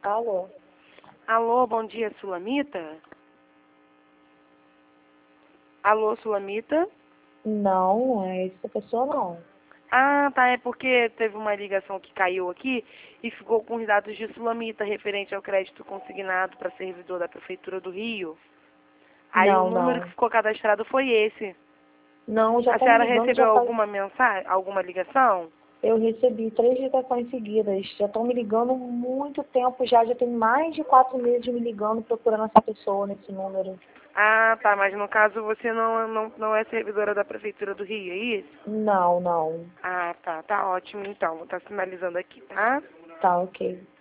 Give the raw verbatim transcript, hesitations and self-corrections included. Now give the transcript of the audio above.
Alô? Alô, bom dia, Sulamita? Alô, Sulamita? Não, é essa pessoa não. Ah, tá, é porque teve uma ligação que caiu aqui e ficou com os dados de Sulamita referente ao crédito consignado para servidor da Prefeitura do Rio. Aí o Não, número que não. ficou cadastrado foi esse. Não, já A estão me senhora ligando, recebeu já faz. alguma mensagem, alguma ligação? Eu recebi três ligações seguidas. Já estão me ligando muito tempo já. Já tem mais de quatro meses me ligando, procurando essa pessoa nesse número. Ah, tá, mas no caso você não, não, não é servidora da Prefeitura do Rio, é isso? Não, não. Ah, tá, tá ótimo então. Vou estar sinalizando aqui, tá? Tá, ok.